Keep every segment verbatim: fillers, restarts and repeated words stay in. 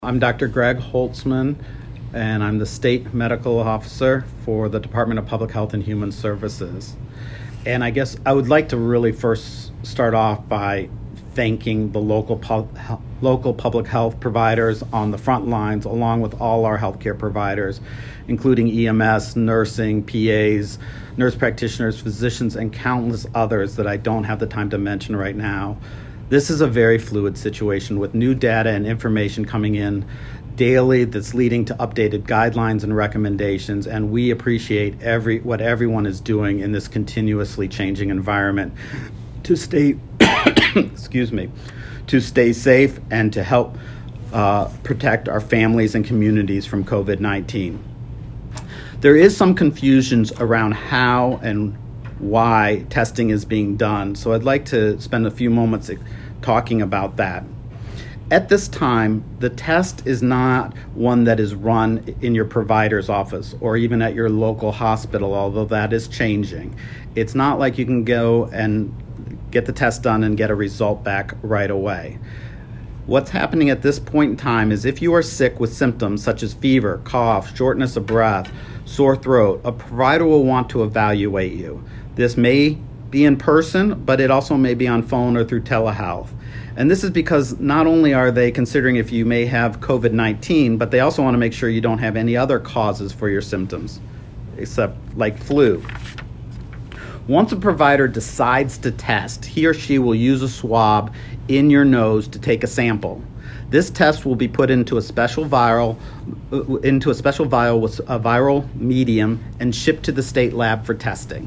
I'm Doctor Greg Holtzman, and I'm the State Medical Officer for the Department of Public Health and Human Services. And I guess I would like to really first start off by thanking the local pub- local public health providers on the front lines, along with all our healthcare providers, including E M S, nursing, P As, nurse practitioners, physicians, and countless others that I don't have the time to mention right now. This is a very fluid situation with new data and information coming in daily that's leading to updated guidelines and recommendations, and we appreciate every what everyone is doing in this continuously changing environment to stay excuse me to stay safe and to help uh, protect our families and communities from covid nineteen. There is some confusions around how and why testing is being done, so I'd like to spend a few moments talking about that. At this time, the test is not one that is run in your provider's office or even at your local hospital, although that is changing. It's not like you can go and get the test done and get a result back right away. What's happening at this point in time is if you are sick with symptoms such as fever, cough, shortness of breath, sore throat, a provider will want to evaluate you. This may be in person, but it also may be on phone or through telehealth. And this is because not only are they considering if you may have covid nineteen, but they also want to make sure you don't have any other causes for your symptoms, except like flu. Once a provider decides to test, he or she will use a swab in your nose to take a sample. This test will be put into a special vial, into a special vial with a viral medium and shipped to the state lab for testing.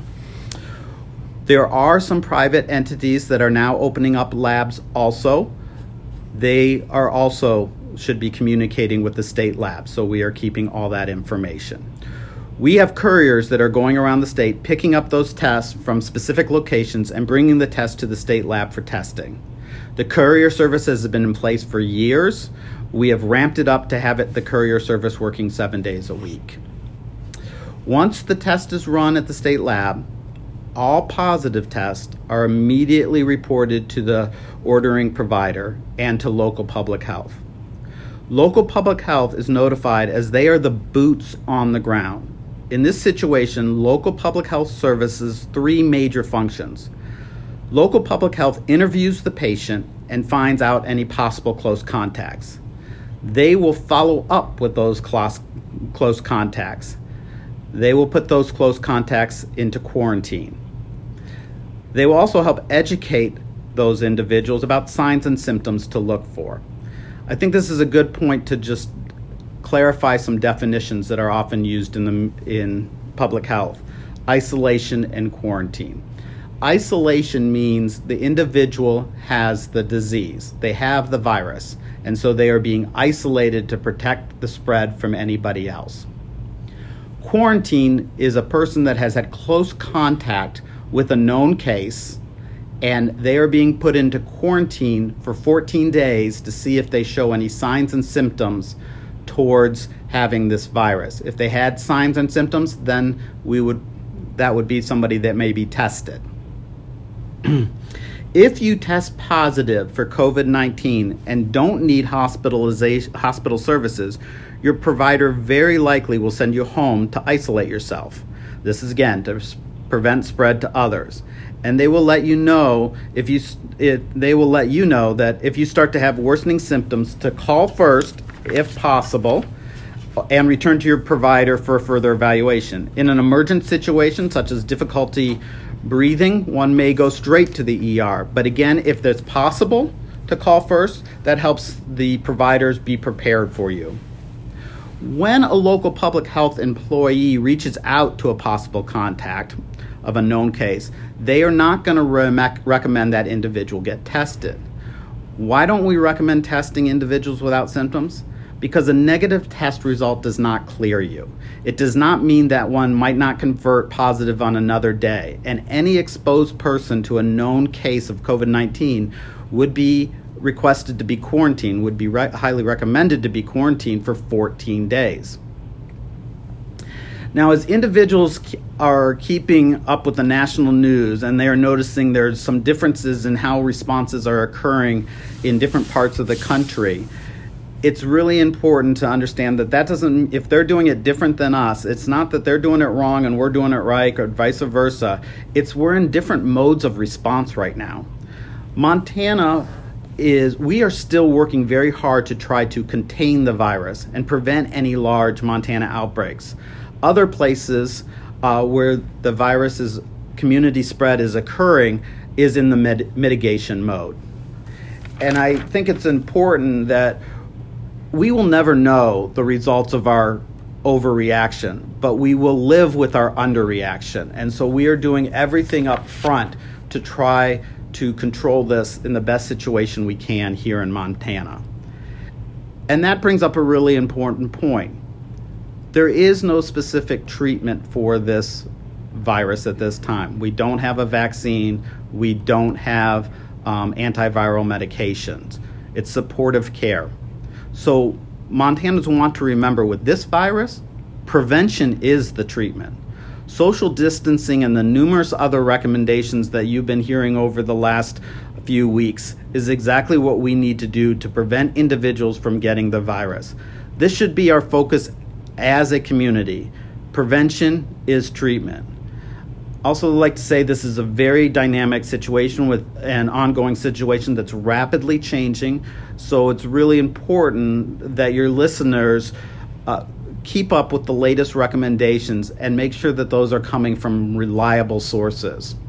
There are some private entities that are now opening up labs also. They are also should be communicating with the state lab, so we are keeping all that information. We have couriers that are going around the state picking up those tests from specific locations and bringing the test to the state lab for testing. The courier service has been in place for years. We have ramped it up to have it the courier service working seven days a week. Once the test is run at the state lab, all positive tests are immediately reported to the ordering provider and to local public health. Local public health is notified as they are the boots on the ground. In this situation, local public health services three major functions. Local public health interviews the patient and finds out any possible close contacts. They will follow up with those close, close contacts. They will put those close contacts into quarantine. They will also help educate those individuals about signs and symptoms to look for. I think this is a good point to just clarify some definitions that are often used in the in public health: isolation and quarantine. Isolation means the individual has the disease, they have the virus, and so they are being isolated to protect the spread from anybody else. Quarantine is a person that has had close contact with a known case, and they are being put into quarantine for fourteen days to see if they show any signs and symptoms towards having this virus. If they had signs and symptoms, then we would that would be somebody that may be tested. If you test positive for covid nineteen and don't need hospitalization hospital services, your provider very likely will send you home to isolate yourself. This is again to prevent spread to others, and they will let you know if you it, they will let you know that if you start to have worsening symptoms, to call first if possible and return to your provider for further evaluation. In an emergent situation such as difficulty breathing, one may go straight to the E R, but again, if it's possible to call first, that helps the providers be prepared for you. When a local public health employee reaches out to a possible contact of a known case, they are not going to re- recommend that individual get tested. Why don't we recommend testing individuals without symptoms? Because a negative test result does not clear you. It does not mean that one might not convert positive on another day, and any exposed person to a known case of covid nineteen would be requested to be quarantined, would be re- highly recommended to be quarantined for fourteen days. Now, as individuals are keeping up with the national news and they are noticing there's some differences in how responses are occurring in different parts of the country, it's really important to understand that that doesn't, if they're doing it different than us, it's not that they're doing it wrong and we're doing it right or vice versa. It's we're in different modes of response right now. Montana is, we are still working very hard to try to contain the virus and prevent any large Montana outbreaks. Other places uh, where the virus is, community spread is occurring is in the med- mitigation mode. And I think it's important that we will never know the results of our overreaction, but we will live with our underreaction. And so we are doing everything up front to try to control this in the best situation we can here in Montana. And that brings up a really important point. There is no specific treatment for this virus at this time. We don't have a vaccine. We don't have um, antiviral medications. It's supportive care. So Montanans want to remember with this virus, prevention is the treatment. Social distancing and the numerous other recommendations that you've been hearing over the last few weeks is exactly what we need to do to prevent individuals from getting the virus. This should be our focus as a community. Prevention is treatment. Also like to say this is a very dynamic situation with an ongoing situation that's rapidly changing. So it's really important that your listeners uh, keep up with the latest recommendations and make sure that those are coming from reliable sources.